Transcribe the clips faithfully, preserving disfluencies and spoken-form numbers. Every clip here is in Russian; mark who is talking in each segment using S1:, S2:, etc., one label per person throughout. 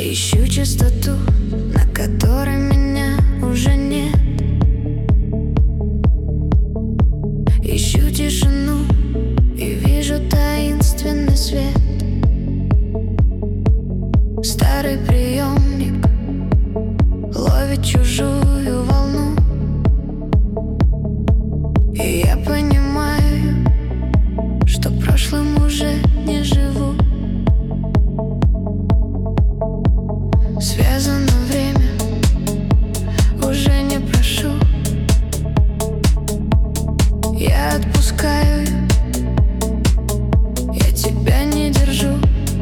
S1: Ищу чистоту, на которой меня уже нет. Ищу тишину и вижу таинственный свет. Старый приемник ловит чужую волну, и я понимаю, что прошлым уже не живу. Связано время, уже не прошу. Я отпускаю, я тебя не держу.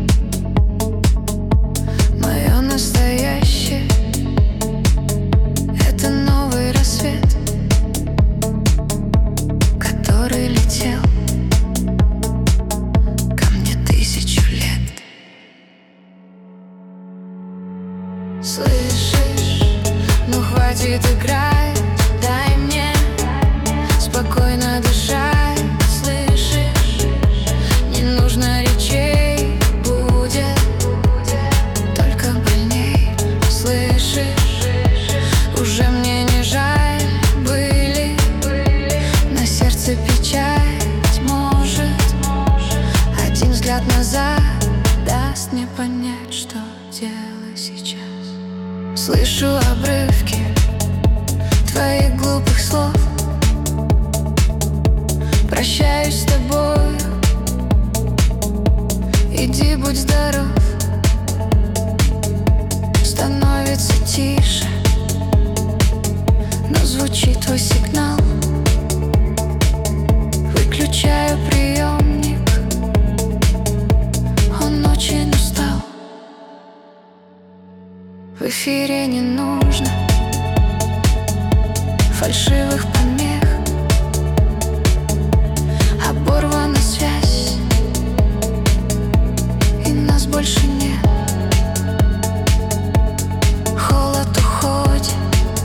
S1: Мое настоящее — это новый рассвет, который летел ко мне тысячу лет. Слышишь, ну хватит играть, дай мне спокойно дышать. Слышишь, не нужно речей, будет только больней. Слышишь, уже мне не жаль, были на сердце печать. Может, один взгляд назад даст мне понять, что делать сейчас. Слышу обрывки твоих глупых слов, прощаюсь с тобой, иди, будь здоров. Становится тише, но звучит твой сигнал. Выключаю приемник, он очень устал. В эфире не нужно фальшивых помех. Оборвана связь, и нас больше нет. Холод уходит,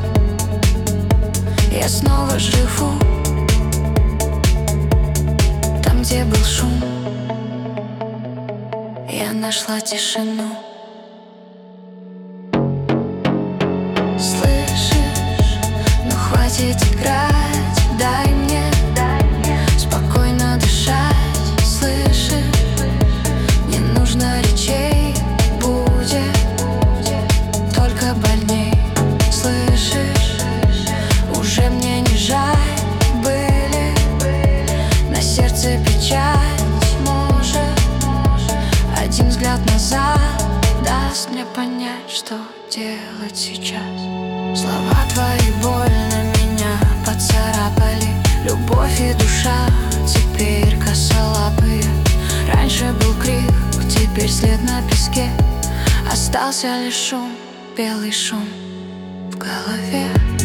S1: я снова живу там, где был шум. Я нашла тишину. Слышишь, ну хватит играть, дай мне спокойно дышать. Слышишь, не нужно речей, будет только больней. Слышишь, уже мне не жаль, были на сердце печать. Может, один взгляд назад даст мне понять, что делать сейчас. Слова твои больно меня поцарапали. Любовь и душа теперь косолапые. Раньше был крик, теперь след на песке. Остался лишь шум, белый шум в голове.